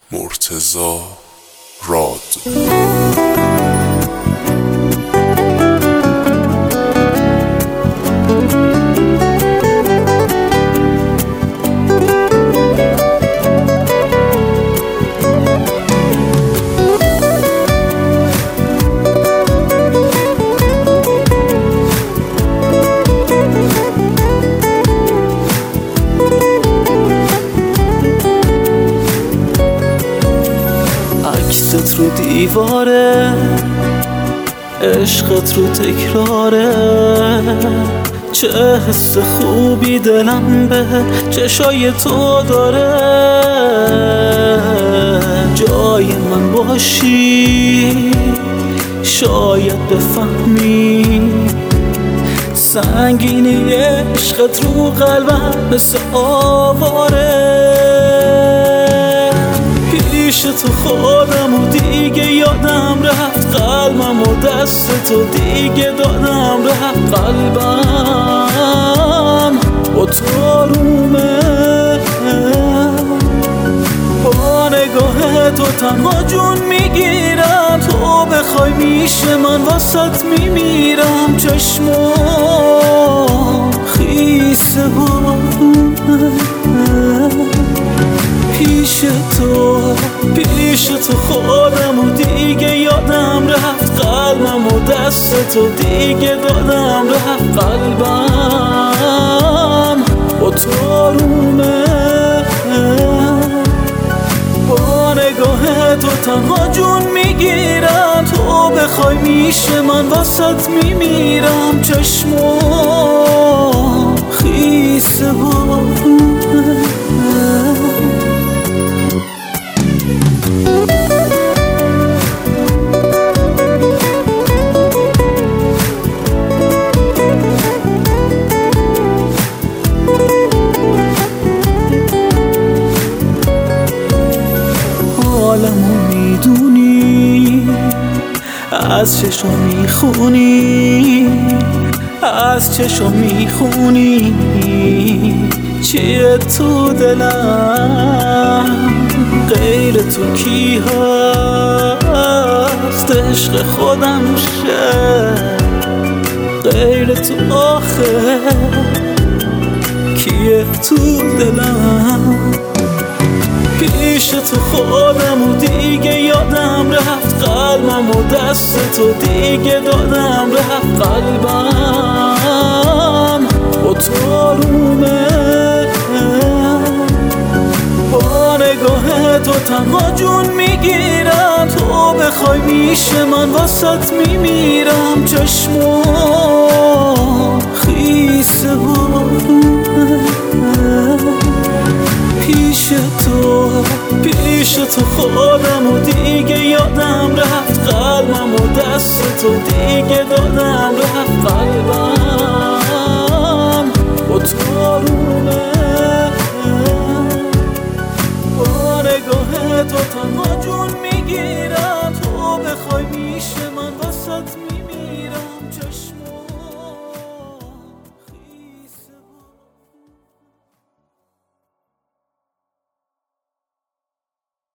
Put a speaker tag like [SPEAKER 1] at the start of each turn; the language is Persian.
[SPEAKER 1] مرتضی راد.
[SPEAKER 2] عکست رو دیواره، عشقت رو تکراره، چه حس خوبی دلم به چشای تو داره. جای من باشی شاید بفهمی، سنگینی عشقت رو قلبم مثل آواره. پیش تو خودم و دیگه یادم رفت، قلبم و دست تو دیگه دادم رفت. قلبم با تو آرومه، با نگاه تو تنها جون میگیرم. تو بخوای میشه من واسط میمیرم. چشمام خیس بارونه، پیش تو خودم و دیگه یادم رفت، قلبم و دست تو دیگه دادم رفت. قلبم با تو آرومه، با نگاه تو تنها جون میگیرم. تو بخوای میشه من واسط میمیرم. چشمام خیس بارونه. حالمو میدونی، از چشم میخونی، از چشم میخونی چیه تو دلم. غیر تو کی هست عشق خودم شه، غیر تو آخه کیه تو دلم. پیش تو خودم و دیگه یادم رفت، قلبم و دست تو دیگه دادم رفت. قلبم با تو آرومه، با نگاه تو تنها جون میگیرم. تو بخوای میشه من واسط میمیرم. چشمام خیس بارونه، پیش تو خودم و دیگه یادم رفت، قلبم و دست تو دیگه دادم رفت. قلبم با تو آرومه، با نگاه تو تنها جون میگیرم. تو بخوای میشه من واسط میمیرم. چشم